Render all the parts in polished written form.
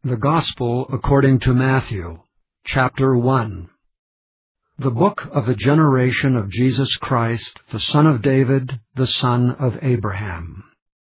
The Gospel according to Matthew, chapter 1. The book of the generation of Jesus Christ, the son of David, the son of Abraham.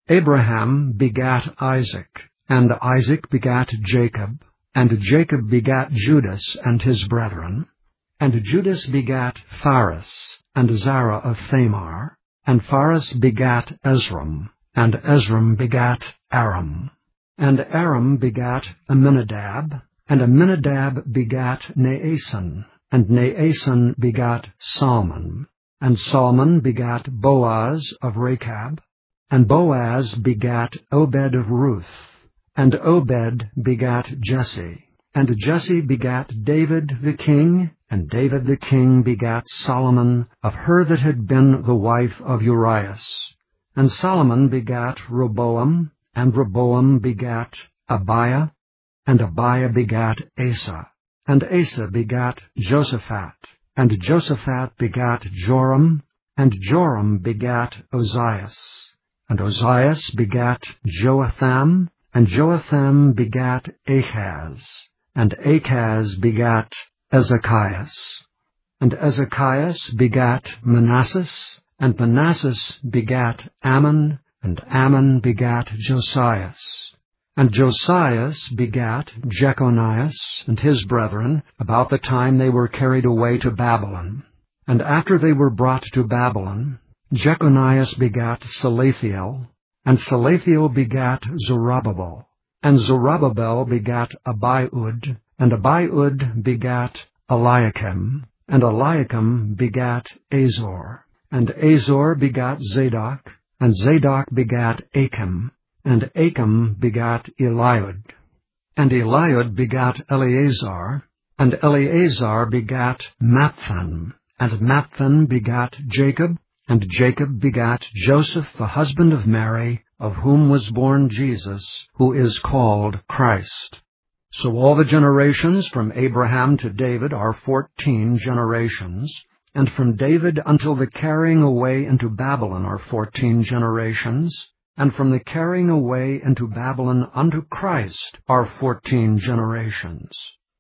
Abraham begat Isaac, and Isaac begat Jacob, and Jacob begat Judas and his brethren, and Judas begat Phares, and Zerah of Thamar, and Phares begat Esrom, and Esrom begat Aram. And Aram begat Amminadab, and Amminadab begat Naasson, and Naasson begat Salmon, and Salmon begat Boaz of Rechab, and Boaz begat Obed of Ruth, and Obed begat Jesse, and Jesse begat David the king, and David the king begat Solomon of her that had been the wife of Urias. And Solomon begat Rehoboam, and Rehoboam begat Abiah, and Abiah begat Asa, and Asa begat Josaphat, and Josaphat begat Joram, and Joram begat Ozias, and Ozias begat Joatham, and Joatham begat Achaz, and Achaz begat Ezekias, and Ezekias begat Manasses, and Manasses begat Ammon, and Ammon begat Josias. And Josias begat Jeconias and his brethren about the time they were carried away to Babylon. And after they were brought to Babylon, Jeconias begat Salathiel, and Salathiel begat Zerubbabel, and Zerubbabel begat Abiud, and Abiud begat Eliakim, and Eliakim begat Azor, and Azor begat Zadok, and Zadok begat Achim, and Achim begat Eliud, and Eliud begat Eleazar, and Eleazar begat Matthan, and Matthan begat Jacob, and Jacob begat Joseph the husband of Mary, of whom was born Jesus, who is called Christ. So all the generations from Abraham to David are 14 generations, and from David until the carrying away into Babylon are 14 generations, and from the carrying away into Babylon unto Christ are 14 generations.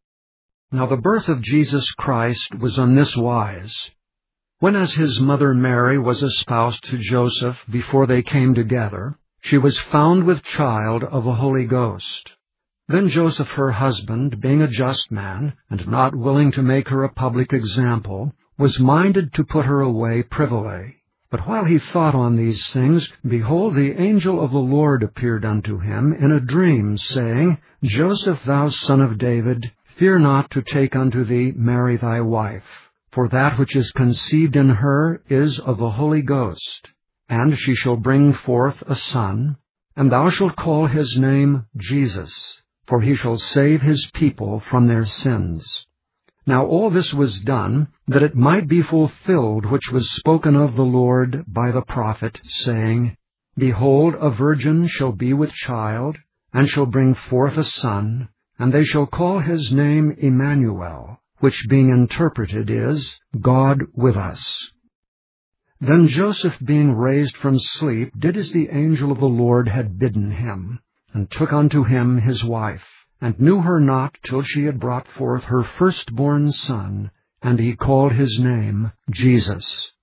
Now the birth of Jesus Christ was on this wise. When as his mother Mary was espoused to Joseph before they came together, she was found with child of the Holy Ghost. Then Joseph her husband, being a just man, and not willing to make her a public example, was minded to put her away privily. But while he thought on these things, behold, the angel of the Lord appeared unto him in a dream, saying, Joseph, thou son of David, fear not to take unto thee Mary thy wife, for that which is conceived in her is of the Holy Ghost. And she shall bring forth a son, and thou shalt call his name Jesus, for he shall save his people from their sins. Now all this was done, that it might be fulfilled which was spoken of the Lord by the prophet, saying, Behold, a virgin shall be with child, and shall bring forth a son, and they shall call his name Emmanuel, which being interpreted is, God with us. Then Joseph, being raised from sleep, did as the angel of the Lord had bidden him, and took unto him his wife, and knew her not till she had brought forth her firstborn son, and he called his name Jesus.